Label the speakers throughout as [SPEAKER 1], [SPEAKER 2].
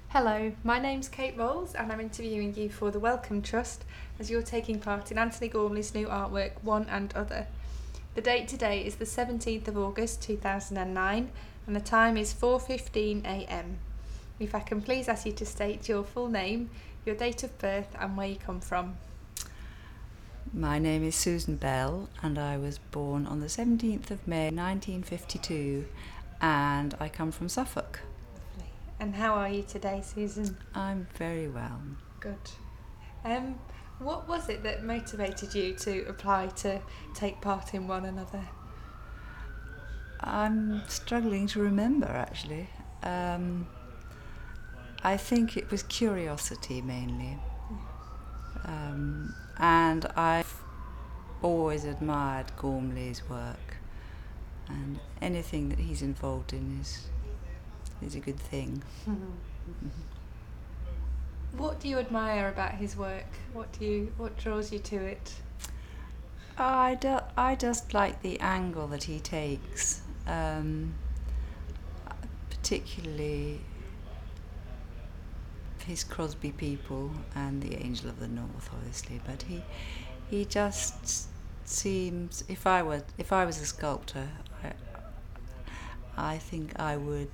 [SPEAKER 1] Hello, my name's Kate Rolls and I'm interviewing you for the Wellcome Trust as you're taking part in Anthony Gormley's new artwork, One and Other. The date today is the 17th of August 2009 and the time is 4:15 a.m. If I can please ask you to state your full name, your date of birth and where you come from.
[SPEAKER 2] My name is Susan Bell and I was born on the 17th of May 1952 and I come from Suffolk.
[SPEAKER 1] Lovely. And how are you today, Susan?
[SPEAKER 2] I'm very well.
[SPEAKER 1] Good. What was it that motivated you to apply to take part in One Another?
[SPEAKER 2] I'm struggling to remember actually. I think it was curiosity mainly. And I've always admired Gormley's work, and anything that he's involved in is a good thing.
[SPEAKER 1] What do you admire about his work? What draws you to it?
[SPEAKER 2] I just like the angle that he takes, particularly his Crosby people and the Angel of the North, obviously. But he just seems. If I was a sculptor, I think I would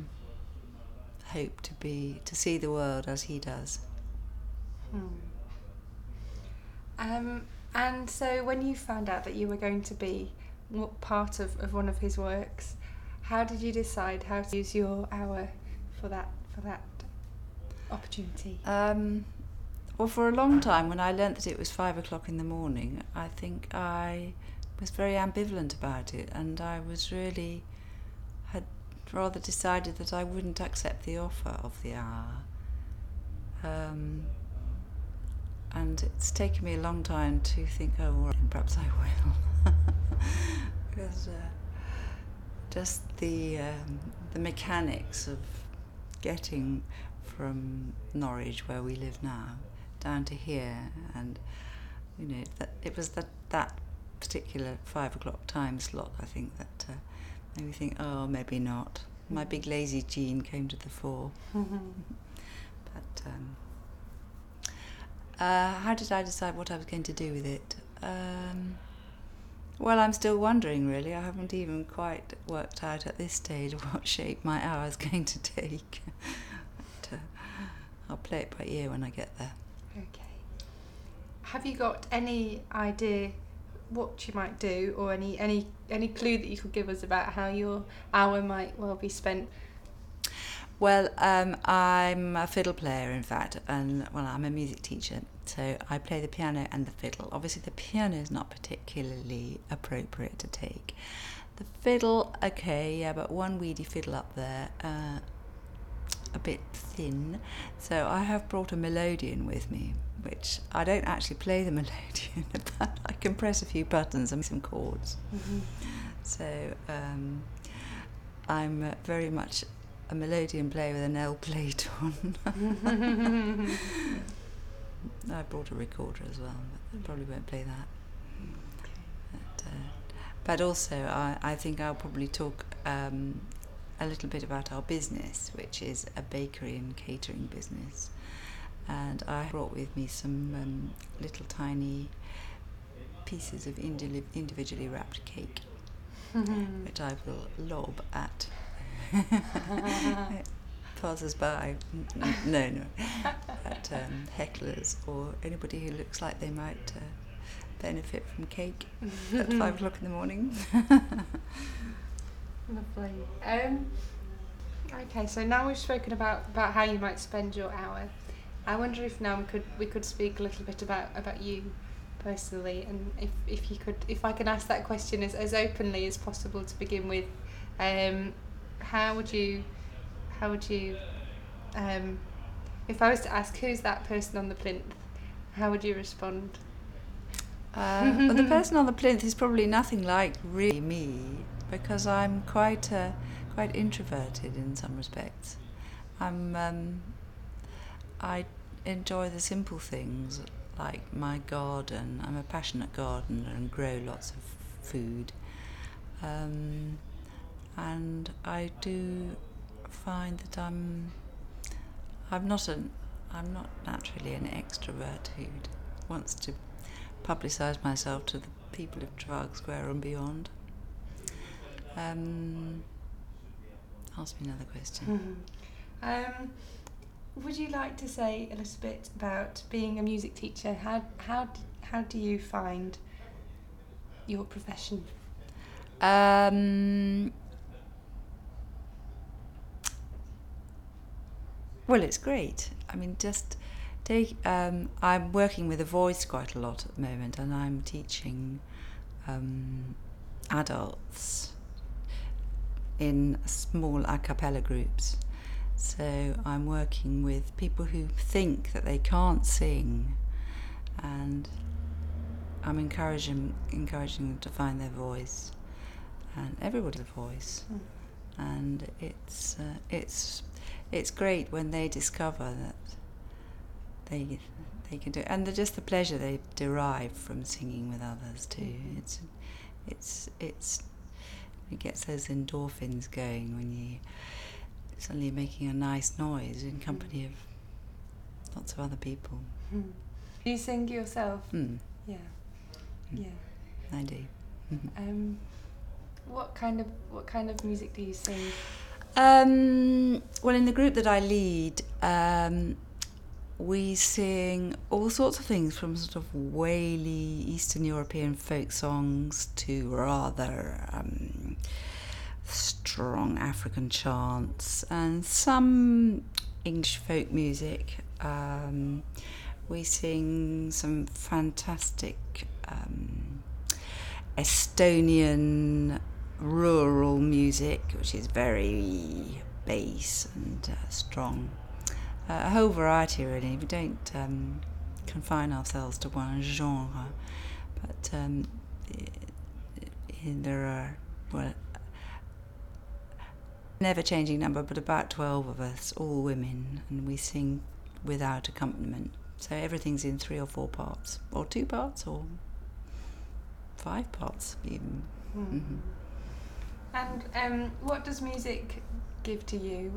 [SPEAKER 2] hope to see the world as he does.
[SPEAKER 1] And so when you found out that you were going to be part of one of his works, how did you decide how to use your hour for that opportunity?
[SPEAKER 2] Well, for a long time, when I learnt that it was 5 o'clock in the morning, I think I was very ambivalent about it, and I had rather decided that I wouldn't accept the offer of the hour. And it's taken me a long time to think, oh, well, perhaps I will. Because just the mechanics of getting from Norwich, where we live now, down to here, and that it was that particular 5 o'clock time slot, I think, that made me think, oh, maybe not. My big lazy gene came to the fore. But how did I decide what I was going to do with it? Well, I'm still wondering, really. I haven't even quite worked out at this stage what shape my hour is going to take. But I'll play it by ear when I get there.
[SPEAKER 1] Okay. Have you got any idea what you might do, or any clue that you could give us about how your hour might well be spent?
[SPEAKER 2] Well, I'm a fiddle player, in fact, and I'm a music teacher, so I play the piano and the fiddle. Obviously, the piano is not particularly appropriate to take. The fiddle, okay, yeah, but one weedy fiddle up there, a bit thin, so I have brought a melodeon with me, which I don't actually play the melodeon, but I can press a few buttons and some chords. So I'm very much a melodeon player with an L plate on. I brought a recorder as well, but I probably won't play that. But also, I think I'll probably talk a little bit about our business, which is a bakery and catering business. And I brought with me some little tiny pieces of individually wrapped cake, which I will lob at passers by, no, at hecklers or anybody who looks like they might benefit from cake at 5 o'clock in the morning.
[SPEAKER 1] Lovely. Okay, so now we've spoken about how you might spend your hour. I wonder if now we could speak a little bit about you personally, and if I can ask that question as openly as possible to begin with. How would you if I was to ask who's that person on the plinth, how would you respond?
[SPEAKER 2] Well, the person on the plinth is probably nothing like really me, because I'm quite introverted in some respects. I enjoy the simple things, like my garden. I'm a passionate gardener and grow lots of food. And I do find that I'm not naturally an extrovert who wants to publicise myself to the people of Trafalgar Square and beyond. Ask me another question.
[SPEAKER 1] Would you like to say a little bit about being a music teacher? How do you find your profession?
[SPEAKER 2] Well, it's great. I mean, I'm working with a voice quite a lot at the moment, and I'm teaching adults in small a cappella groups. So I'm working with people who think that they can't sing, and I'm encouraging them to find their voice, and everybody's a voice. And it's great when they discover that they can do it, and just the pleasure they derive from singing with others too. It gets those endorphins going when you suddenly making a nice noise in company of lots of other people.
[SPEAKER 1] Do you sing yourself? Yeah.
[SPEAKER 2] I do.
[SPEAKER 1] What kind of music do you sing?
[SPEAKER 2] Well, in the group that I lead, we sing all sorts of things, from sort of Whaley Eastern European folk songs to rather strong African chants, and some English folk music. We sing some fantastic Estonian rural music, which is very bass and strong. A whole variety, really. We don't confine ourselves to one genre, but there are, well, never changing number, but about 12 of us, all women, and we sing without accompaniment. So everything's in 3 or 4 parts, or 2 parts, or 5 parts even.
[SPEAKER 1] And what does music give to you?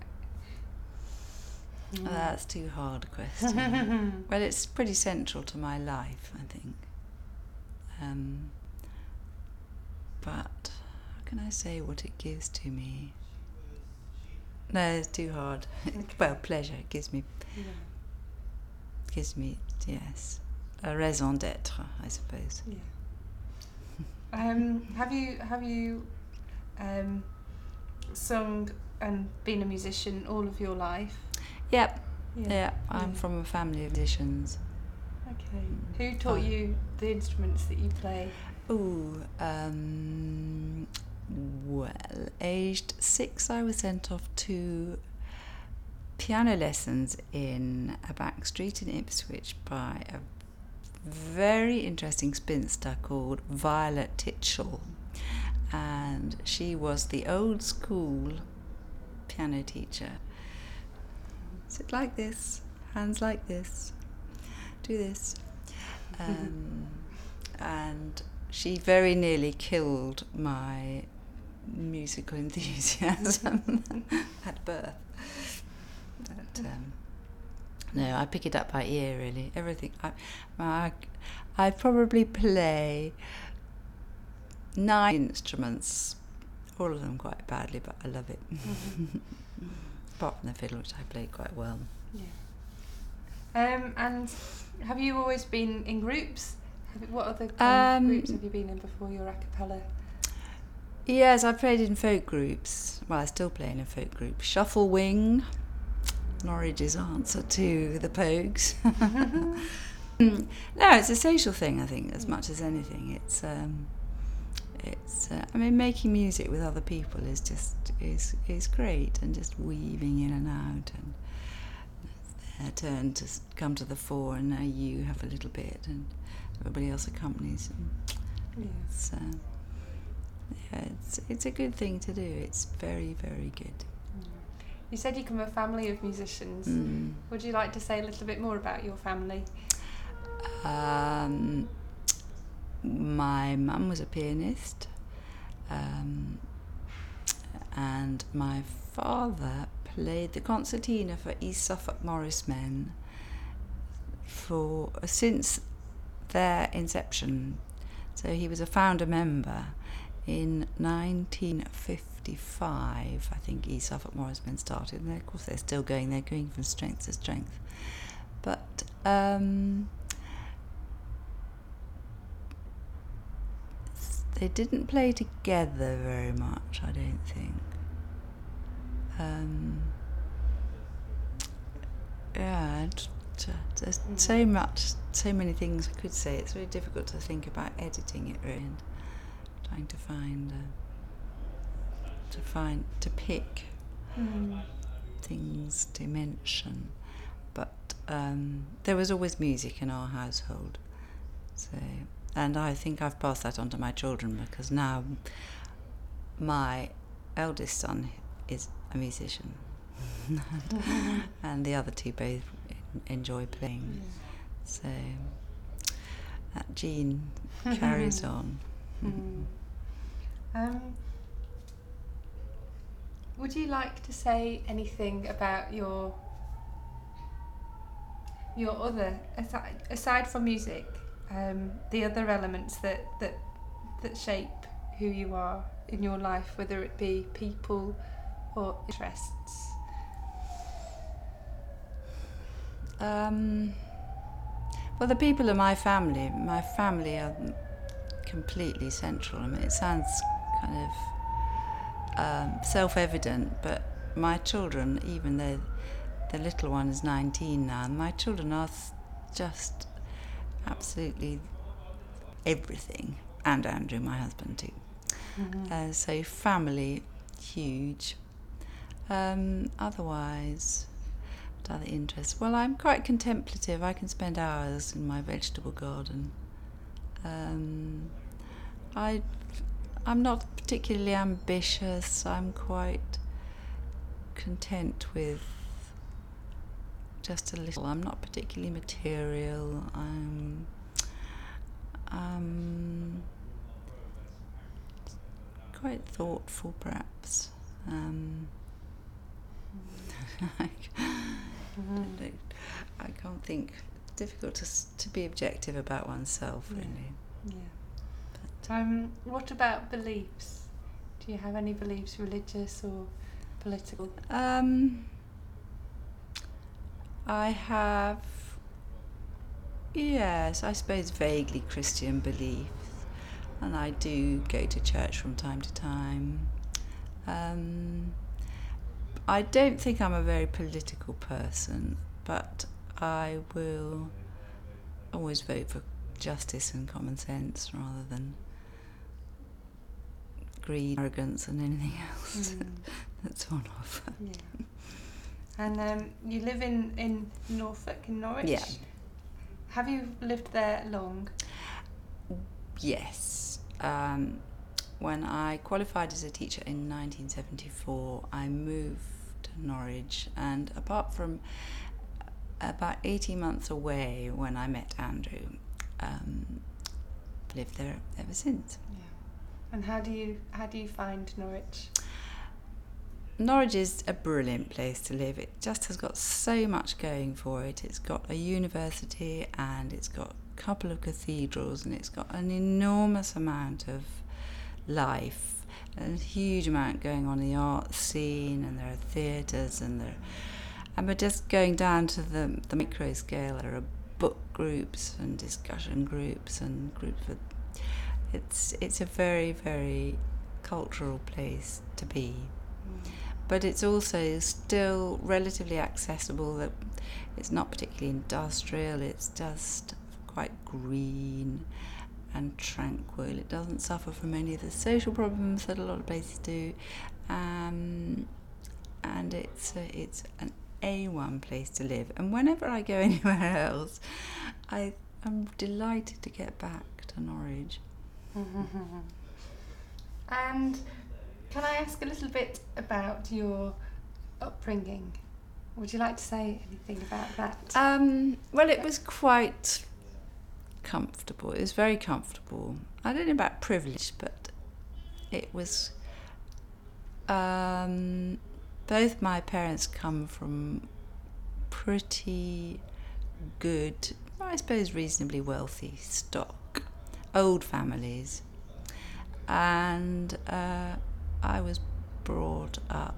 [SPEAKER 2] That's too hard a question. Well, it's pretty central to my life, I think. But how can I say what it gives to me? No, it's too hard. Well, pleasure. It gives me, yes, a raison d'être, I suppose.
[SPEAKER 1] Yeah. Have you sung and been a musician all of your life?
[SPEAKER 2] Yep. Yeah. I'm from a family of musicians.
[SPEAKER 1] Okay. Who taught you the instruments that you play?
[SPEAKER 2] Well, aged 6, I was sent off to piano lessons in a back street in Ipswich by a very interesting spinster called Violet Titchell, and she was the old school piano teacher. Sit like this, hands like this, do this. And she very nearly killed my musical enthusiasm at birth. But no, I pick it up by ear, really. Everything. I probably play 9 instruments, all of them quite badly, but I love it. Apart from the fiddle, which I play quite well.
[SPEAKER 1] Yeah. And have you always been in groups? What other kind of groups have you been in before your a cappella?
[SPEAKER 2] Yes, I played in folk groups. Well, I still play in a folk group. Shuffle Wing, Norwich's answer to the Pogues. No, it's a social thing, I think, as much as anything. It's I mean, making music with other people is great, and just weaving in and out, and it's their turn to come to the fore, and now you have a little bit, and everybody else accompanies. It's a good thing to do. It's very, very good.
[SPEAKER 1] You said you come from a family of musicians. Would you like to say a little bit more about your family?
[SPEAKER 2] My mum was a pianist, and my father played the concertina for East Suffolk Morris Men since their inception. So he was a founder member in 1955. I think East Suffolk Morris Men started, and of course they're still going. They're going from strength to strength. But they didn't play together very much, I don't think. There's so many things I could say. It's very difficult to think about editing it, really, and trying to pick things to mention. But there was always music in our household, and I think I've passed that on to my children, because now my eldest son is a musician and the other two both enjoy playing, so that gene carries on.
[SPEAKER 1] Would you like to say anything about your other, aside from music, the other elements that shape who you are in your life, whether it be people or interests?
[SPEAKER 2] Well, the people in my family are completely central. I mean, it sounds kind of self-evident, but my children, even though the little one is 19 now, my children are just absolutely everything, and Andrew, my husband, too. So family, huge. Otherwise, what other interests? Well, I'm quite contemplative. I can spend hours in my vegetable garden. I'm not particularly ambitious. I'm quite content with just a little. I'm not particularly material. I'm quite thoughtful, perhaps. I can't think. It's difficult to be objective about oneself, really.
[SPEAKER 1] Yeah. But, what about beliefs? Do you have any beliefs, religious or political?
[SPEAKER 2] I have, yes, I suppose vaguely Christian beliefs, and I do go to church from time to time. I don't think I'm a very political person, but I will always vote for justice and common sense rather than greed, arrogance and anything else that's on offer.
[SPEAKER 1] Yeah. And you live in Norfolk, in Norwich?
[SPEAKER 2] Yeah.
[SPEAKER 1] Have you lived there long?
[SPEAKER 2] Yes. When I qualified as a teacher in 1974, I moved to Norwich, and apart from about 18 months away when I met Andrew, lived there ever since.
[SPEAKER 1] Yeah. And how do you find Norwich?
[SPEAKER 2] Norwich is a brilliant place to live. It just has got so much going for it. It's got a university, and it's got a couple of cathedrals, and it's got an enormous amount of life, and a huge amount going on in the art scene, and there are theatres, and we're just going down to the micro scale. There are book groups and discussion groups and groups for. It's a very, very cultural place to be. But it's also still relatively accessible. That it's not particularly industrial. It's just quite green and tranquil. It doesn't suffer from any of the social problems that a lot of places do, and it's an A1 place to live. And whenever I go anywhere else, I'm delighted to get back to Norwich.
[SPEAKER 1] And can I ask a little bit about your upbringing? Would you like to say anything about that?
[SPEAKER 2] Well, it was quite comfortable. It was very comfortable. I don't know about privilege, but it was both my parents come from pretty good, I suppose reasonably wealthy stock, old families. And I was brought up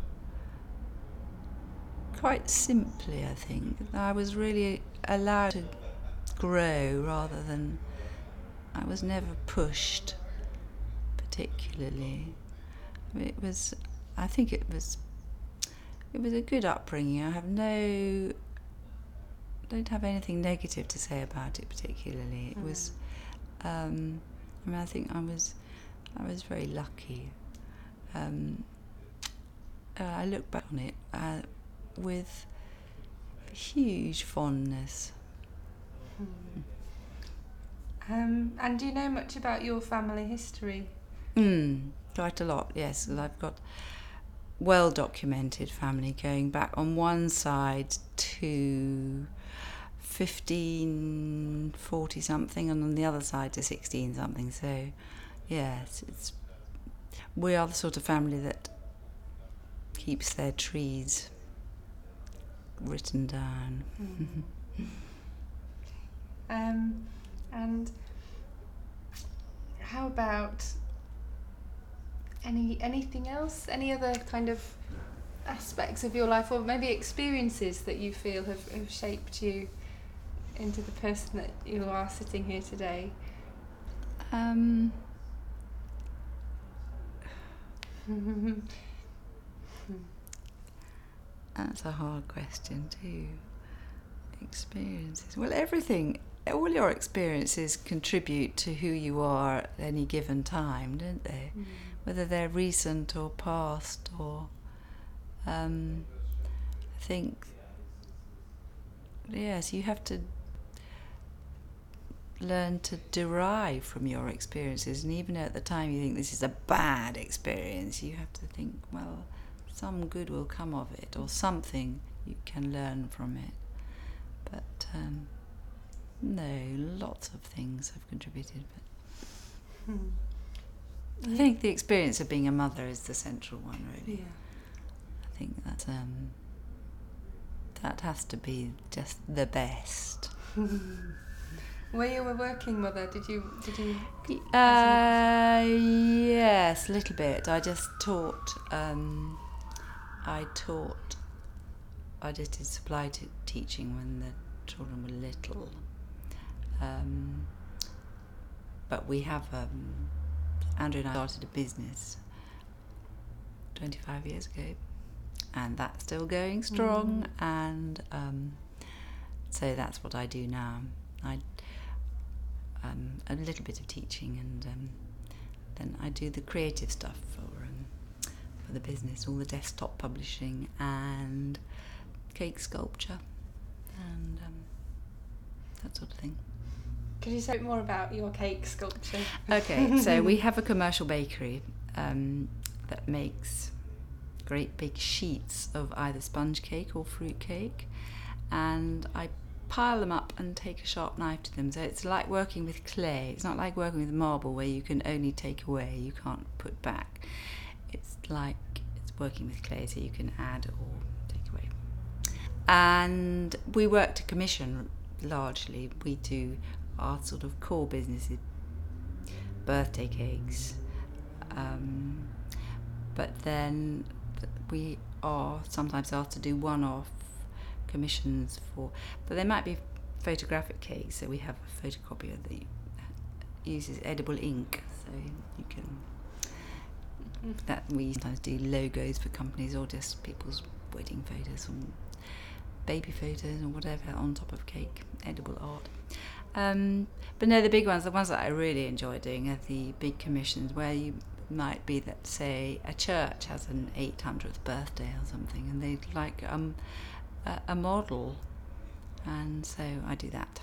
[SPEAKER 2] quite simply, I think. I was really allowed to grow rather than, I was never pushed particularly. It was, I think it was a good upbringing. Don't have anything negative to say about it particularly. It was, I think I was very lucky. I look back on it with huge fondness.
[SPEAKER 1] And do you know much about your family history?
[SPEAKER 2] Quite a lot, yes. I've got well-documented family going back on one side to 1540-something and on the other side to 16-something. So, yes, we are the sort of family that keeps their trees written down.
[SPEAKER 1] And how about anything else? Any other kind of aspects of your life, or maybe experiences that you feel have shaped you into the person that you are sitting here today?
[SPEAKER 2] That's a hard question too. Experiences. Well, everything, all your experiences contribute to who you are at any given time, don't they? Whether they're recent or past, or I think, yes, you have to learn to derive from your experiences, and even at the time you think this is a bad experience, you have to think, well, some good will come of it, or something you can learn from it. But no, lots of things have contributed. But I think the experience of being a mother is the central one, really.
[SPEAKER 1] Yeah.
[SPEAKER 2] I think that has to be just the best.
[SPEAKER 1] Were you a working mother? Did you?
[SPEAKER 2] Yes, a little bit. I just taught. I just did supply teaching when the children were little. But we have, Andrew and I started a business 25 years ago, and that's still going strong, and so that's what I do now. A little bit of teaching, and then I do the creative stuff for the business, all the desktop publishing and cake sculpture and that sort of thing.
[SPEAKER 1] Could you say a bit more about your cake sculpture?
[SPEAKER 2] Okay, so we have a commercial bakery that makes great big sheets of either sponge cake or fruit cake, and I pile them up and take a sharp knife to them. So it's like working with clay. It's not like working with marble where you can only take away, you can't put back. It's like it's working with clay, so you can add or take away. And we work to commission largely. We do our sort of core businesses, birthday cakes, but then we are sometimes asked to do one-off commissions but they might be photographic cakes, so we have a photocopier that uses edible ink, so you can that we sometimes do logos for companies or just people's wedding photos or baby photos or whatever on top of cake, edible art. But no, the big ones, the ones that I really enjoy doing are the big commissions where you might be that, say, a church has an 800th birthday or something and they'd like a model, and so I do that.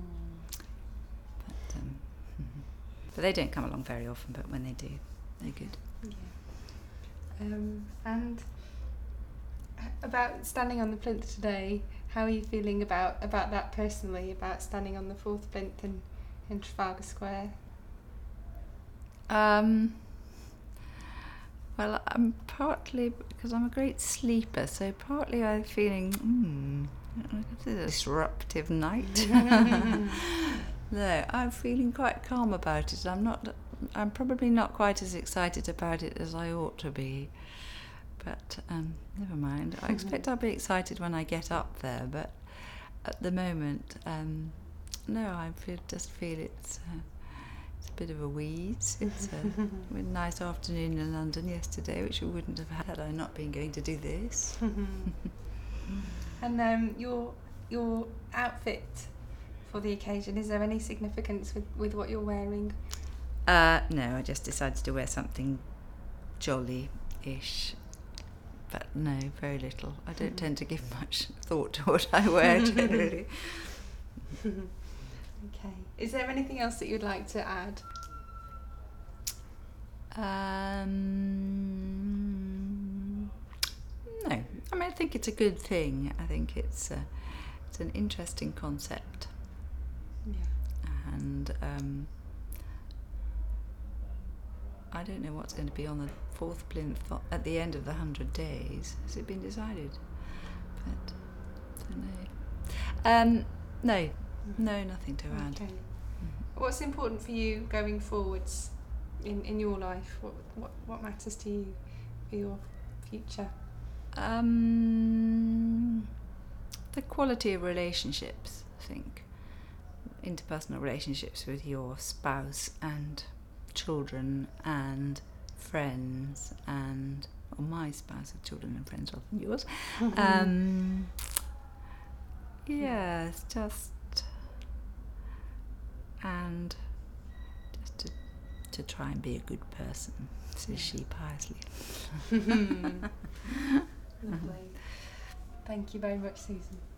[SPEAKER 2] But they don't come along very often, but when they do, they're good.
[SPEAKER 1] Yeah. And about standing on the plinth today, how are you feeling about that personally, about standing on the fourth plinth in Trafalgar Square?
[SPEAKER 2] Well, I'm partly because I'm a great sleeper, so partly I'm feeling, it's a disruptive night. No, I'm feeling quite calm about it. I'm probably not quite as excited about it as I ought to be. But never mind. I expect I'll be excited when I get up there, but at the moment, no, I just feel it's a bit of a wheeze. It's we had a nice afternoon in London yesterday, which we wouldn't have had I not been going to do this.
[SPEAKER 1] And your outfit for the occasion, is there any significance with what you're wearing?
[SPEAKER 2] No, I just decided to wear something jolly-ish. But no, very little. I don't tend to give much thought to what I wear, generally.
[SPEAKER 1] Okay. Is there anything else that you'd like to add?
[SPEAKER 2] No. I mean, I think it's a good thing. I think it's an interesting concept.
[SPEAKER 1] Yeah.
[SPEAKER 2] And I don't know what's going to be on the fourth plinth at the end of the 100 days. Has it been decided? But I don't know. No, nothing to add.
[SPEAKER 1] Okay. What's important for you going forwards in your life? What matters to you for your future?
[SPEAKER 2] The quality of relationships, I think. Interpersonal relationships with your spouse and children and friends or my spouse have children and friends rather than yours. Yes, just to try and be a good person, says she piously.
[SPEAKER 1] Lovely. Thank you very much, Susan.